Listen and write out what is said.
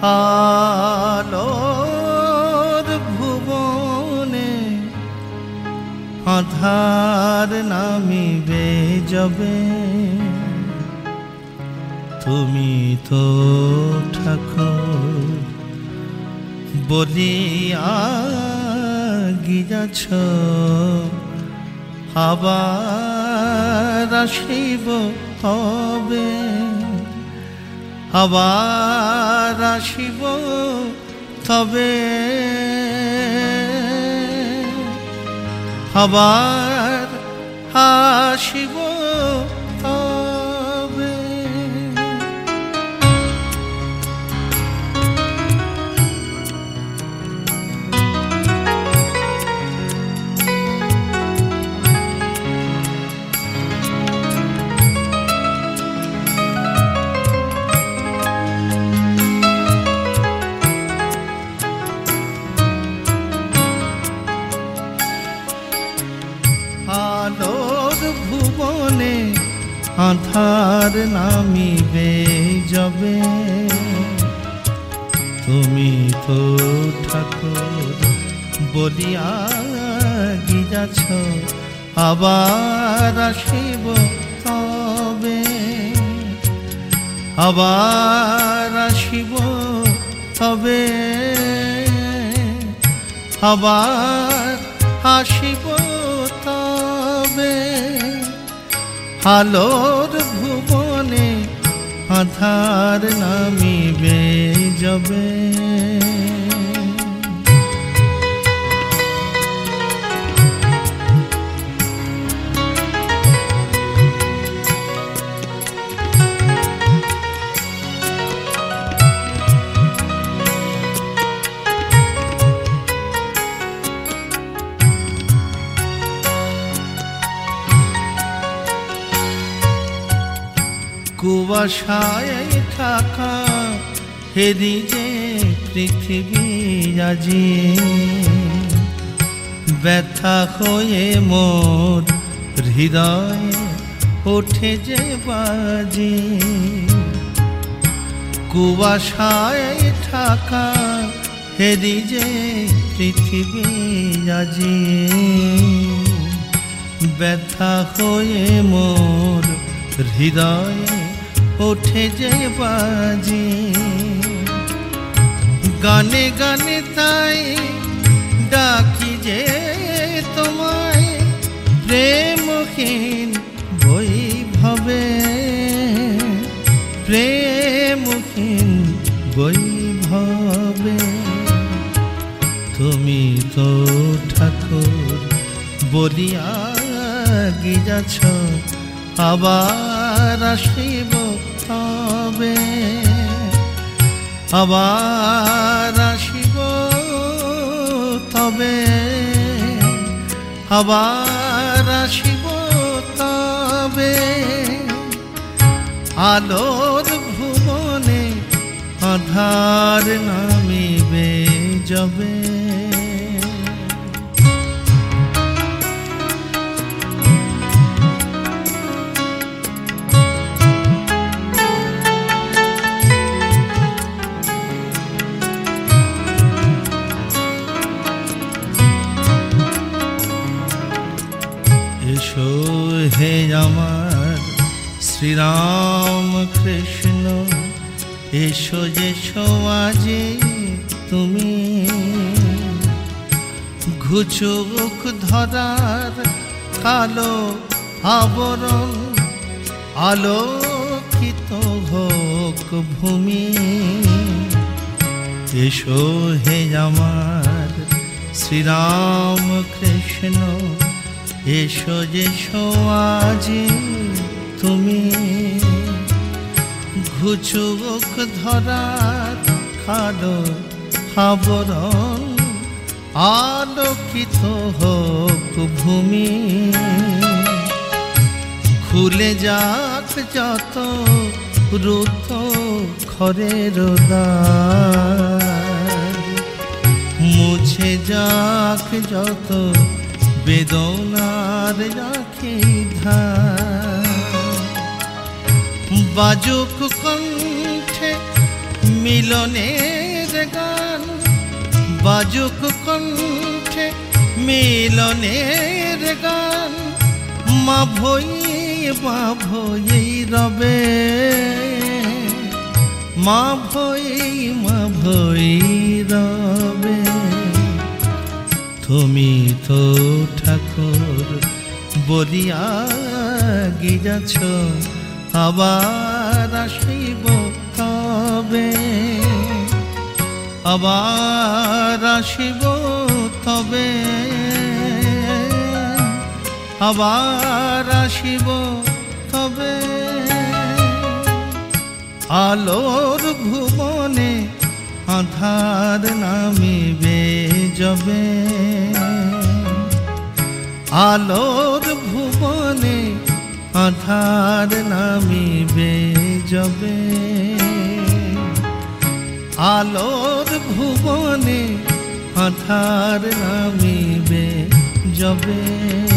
আলোর ভুবনে আধার নামিবে যবে, তুমি তো ঠাকুর বলিয়া গিয়াছ, আবার আসিব তবে, আবার আসিব তবে, আবার আসিব তবে। আলোর ভুবনে আধার নামিবে যবে, তুমি তো ঠাকুর বলিয়া গিয়াছ, আবার আসিব তবে, আবার আসিব তবে, আবার আসিব তবে। আলোর ভুবনে আধার নামিবে যবে, কুয়াশায় ঢাকা হেরি যে পৃথিবী আজি, ব্যথা হয়ে মোর হৃদয়ে ওঠে যে বাজি। কুয়াশায় ঢাকা হেরি যে পৃথিবী আজি, ব্যথা হয়ে মোর হৃদয়ে ওঠে যে বাজি। গানে গানে তাই ডাকি যে তোমায়, প্রেমহীন বৈভবে, প্রেমহীন বৈভবে। তুমি তো ঠাকুর বলিয়া গিয়াছ, আবার আসিব তবে, আবার আসিব তবে, আবার আসিব তবে। আলোর ভুবনে আধার নামিবে যবে, এসো হে আমার শ্রীরাম কৃষ্ণ, এসো যেসো আজি তুমি, ঘুচুক ধরার কালো আবরণ, আলোকিত হোক ভূমি। এসো হে আমার শ্রীরাম কৃষ্ণ, এসো যেসো আজি তুমি, ঘুচুক ধরার কালো আবরণ, আলোকিত হোক ভূমি। খুলে যাক যত রুদ্ধ ঘরের দ্বার, মুছে যাক যত বেদনার রাখি ধার। বাজুক কণ্ঠে মিলনের গান বাজুক কণ্ঠে মিলনের গান মা ভই রবে মা ভই রবে তুমি তো ঠাকুর বলিয়া গিয়াছ আবার আসিব তবে আবার আসিব তবে আবার আসিব তবে আলোর ভুবনে আধার নামিবে যবে আলোর ভুবনে আধার নামিবে যবে আলোর ভুবনে আধার নামিবে যবে